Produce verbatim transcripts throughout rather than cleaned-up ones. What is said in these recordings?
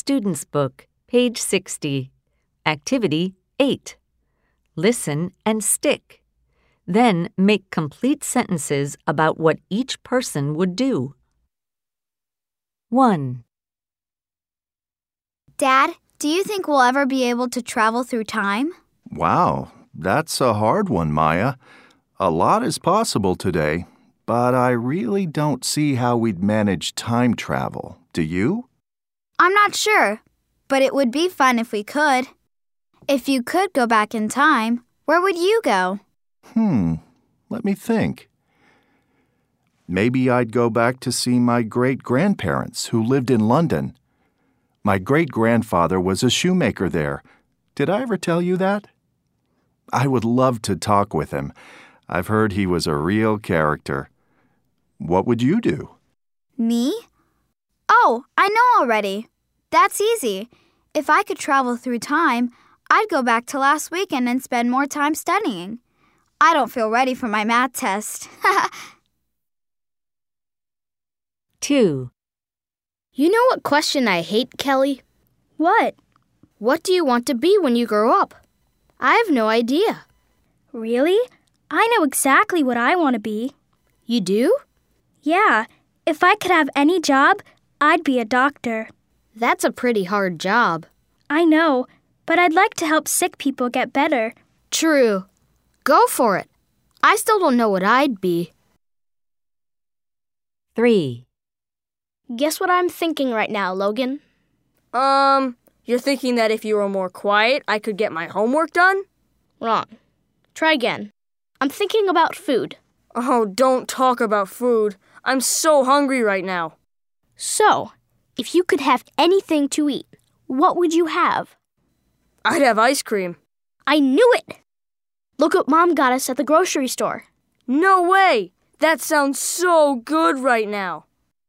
Student's Book, page sixty. Activity eight. Listen and stick. Then make complete sentences about what each person would do. one. Dad, do you think we'll ever be able to travel through time? Wow, that's a hard one, Maya. A lot is possible today, but I really don't see how we'd manage time travel. Do you? I'm not sure, but it would be fun if we could. If you could go back in time, where would you go? Hmm, let me think. Maybe I'd go back to see my great-grandparents who lived in London. My great-grandfather was a shoemaker there. Did I ever tell you that? I would love to talk with him. I've heard he was a real character. What would you do? Me? Oh, I know already. That's easy. If I could travel through time, I'd go back to last weekend and spend more time studying. I don't feel ready for my math test. two. You know what question I hate, Kelly? What? What do you want to be when you grow up? I have no idea. Really? I know exactly what I want to be. You do? Yeah. If I could have any job, I'd be a doctor. That's a pretty hard job. I know, but I'd like to help sick people get better. True. Go for it. I still don't know what I'd be. three. Guess what I'm thinking right now, Logan? Um, you're thinking that if you were more quiet, I could get my homework done? Wrong. Try again. I'm thinking about food. Oh, don't talk about food. I'm so hungry right now. So, if you could have anything to eat, what would you have? I'd have ice cream. I knew it! Look what Mom got us at the grocery store. No way! That sounds so good right now.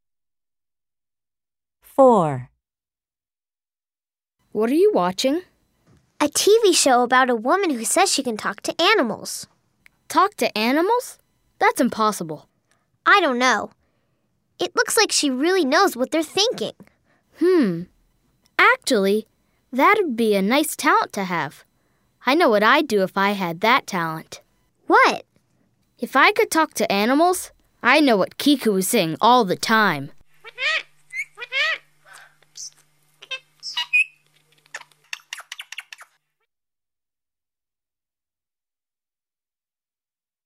four. What are you watching? A T V show about a woman who says she can talk to animals. Talk to animals? That's impossible. I don't know. It looks like she really knows what they're thinking. Hmm. Actually, that'd be a nice talent to have. I know what I'd do if I had that talent. What? If I could talk to animals, I know what Kiku was saying all the time.